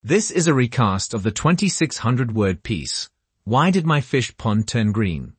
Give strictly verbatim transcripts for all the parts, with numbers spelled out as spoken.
This is a recast of the twenty-six hundred word piece, Why Did My Fish Pond Turn Green?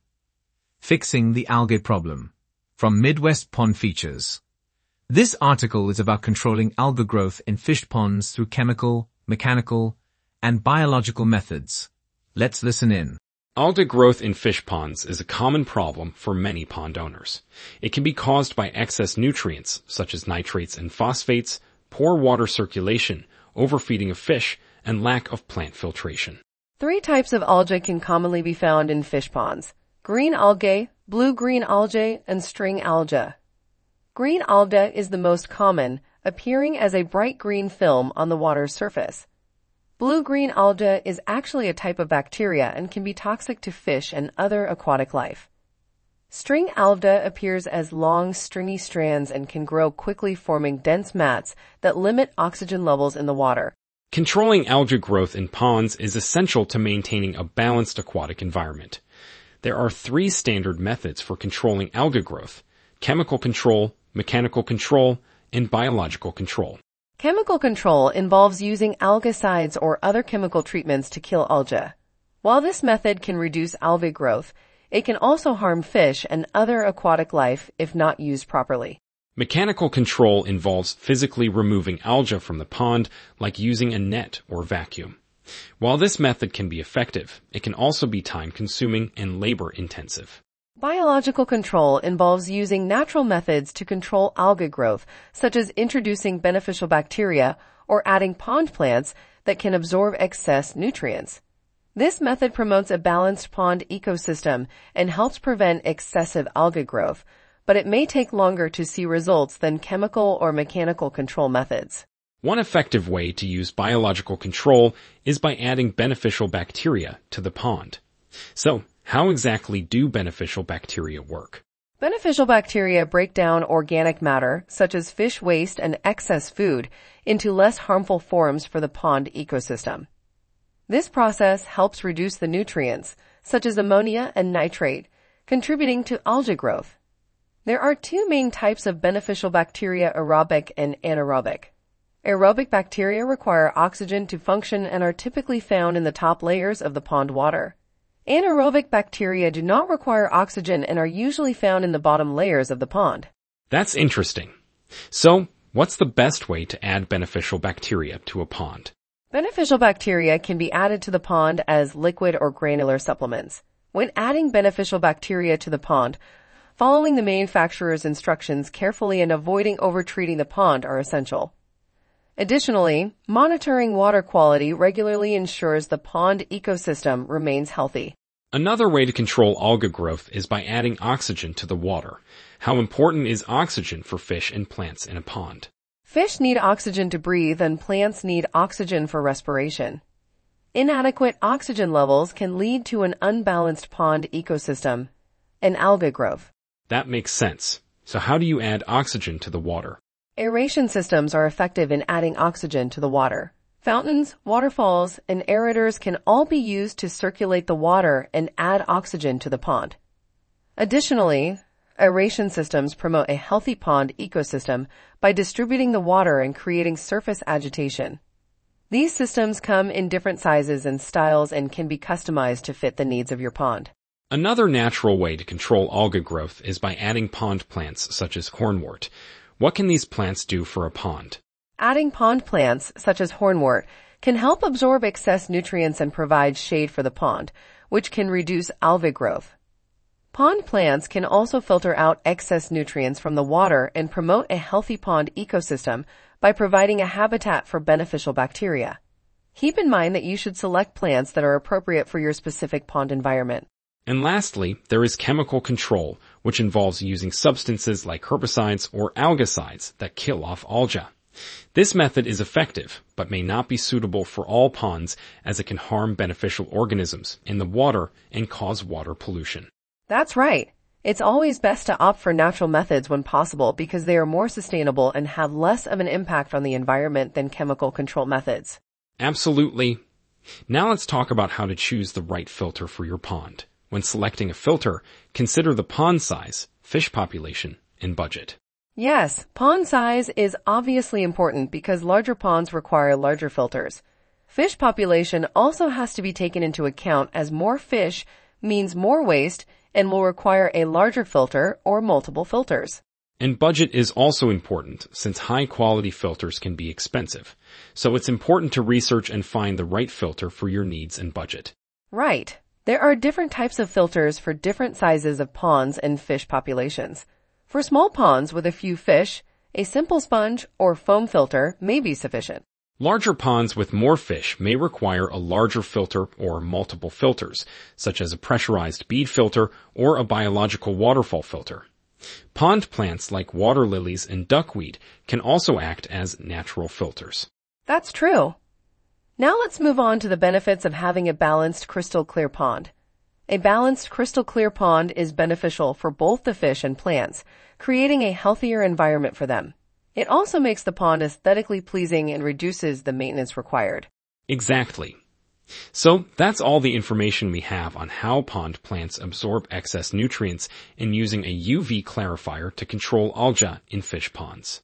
Fixing the Algae Problem, from Midwest Pond Features. This article is about controlling algae growth in fish ponds through chemical, mechanical, and biological methods. Let's listen in. Algae growth in fish ponds is a common problem for many pond owners. It can be caused by excess nutrients, such as nitrates and phosphates, poor water circulation, overfeeding of fish, and lack of plant filtration. Three types of algae can commonly be found in fish ponds: green algae, blue-green algae, and string algae. Green algae is the most common, appearing as a bright green film on the water's surface. Blue-green algae is actually a type of bacteria and can be toxic to fish and other aquatic life. String algae appears as long, stringy strands and can grow quickly, forming dense mats that limit oxygen levels in the water. Controlling algae growth in ponds is essential to maintaining a balanced aquatic environment. There are three standard methods for controlling algae growth: chemical control, mechanical control, and biological control. Chemical control involves using algicides or other chemical treatments to kill algae. While this method can reduce algae growth, it can also harm fish and other aquatic life if not used properly. Mechanical control involves physically removing algae from the pond, like using a net or vacuum. While this method can be effective, it can also be time-consuming and labor-intensive. Biological control involves using natural methods to control algae growth, such as introducing beneficial bacteria or adding pond plants that can absorb excess nutrients. This method promotes a balanced pond ecosystem and helps prevent excessive algae growth, but it may take longer to see results than chemical or mechanical control methods. One effective way to use biological control is by adding beneficial bacteria to the pond. So, how exactly do beneficial bacteria work? Beneficial bacteria break down organic matter, such as fish waste and excess food, into less harmful forms for the pond ecosystem. This process helps reduce the nutrients, such as ammonia and nitrate, contributing to algae growth. There are two main types of beneficial bacteria: aerobic and anaerobic. Aerobic bacteria require oxygen to function and are typically found in the top layers of the pond water. Anaerobic bacteria do not require oxygen and are usually found in the bottom layers of the pond. That's interesting. So, what's the best way to add beneficial bacteria to a pond? Beneficial bacteria can be added to the pond as liquid or granular supplements. When adding beneficial bacteria to the pond, following the manufacturer's instructions carefully and avoiding overtreating the pond are essential. Additionally, monitoring water quality regularly ensures the pond ecosystem remains healthy. Another way to control algae growth is by adding oxygen to the water. How important is oxygen for fish and plants in a pond? Fish need oxygen to breathe and plants need oxygen for respiration. Inadequate oxygen levels can lead to an unbalanced pond ecosystem and algae growth. That makes sense. So how do you add oxygen to the water? Aeration systems are effective in adding oxygen to the water. Fountains, waterfalls, and aerators can all be used to circulate the water and add oxygen to the pond. Additionally, aeration systems promote a healthy pond ecosystem by distributing the water and creating surface agitation. These systems come in different sizes and styles and can be customized to fit the needs of your pond. Another natural way to control algae growth is by adding pond plants such as hornwort. What can these plants do for a pond? Adding pond plants, such as hornwort, can help absorb excess nutrients and provide shade for the pond, which can reduce algae growth. Pond plants can also filter out excess nutrients from the water and promote a healthy pond ecosystem by providing a habitat for beneficial bacteria. Keep in mind that you should select plants that are appropriate for your specific pond environment. And lastly, there is chemical control, which involves using substances like herbicides or algicides that kill off algae. This method is effective, but may not be suitable for all ponds as it can harm beneficial organisms in the water and cause water pollution. That's right. It's always best to opt for natural methods when possible because they are more sustainable and have less of an impact on the environment than chemical control methods. Absolutely. Now let's talk about how to choose the right filter for your pond. When selecting a filter, consider the pond size, fish population, and budget. Yes, pond size is obviously important because larger ponds require larger filters. Fish population also has to be taken into account, as more fish means more waste and will require a larger filter or multiple filters. And budget is also important, since high-quality filters can be expensive. So it's important to research and find the right filter for your needs and budget. Right. There are different types of filters for different sizes of ponds and fish populations. For small ponds with a few fish, a simple sponge or foam filter may be sufficient. Larger ponds with more fish may require a larger filter or multiple filters, such as a pressurized bead filter or a biological waterfall filter. Pond plants like water lilies and duckweed can also act as natural filters. That's true. Now let's move on to the benefits of having a balanced crystal clear pond. A balanced crystal clear pond is beneficial for both the fish and plants, creating a healthier environment for them. It also makes the pond aesthetically pleasing and reduces the maintenance required. Exactly. So that's all the information we have on how pond plants absorb excess nutrients and using a U V clarifier to control algae in fish ponds.